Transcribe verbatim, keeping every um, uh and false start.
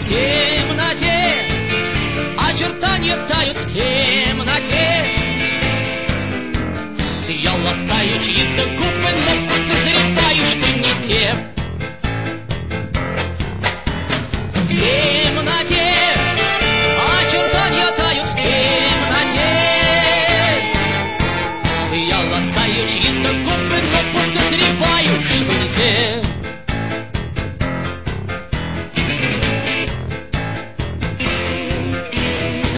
в темноте, очертания тают в темноте. Я ласкаю чьи-то губы, но подозреваешь, ты не те.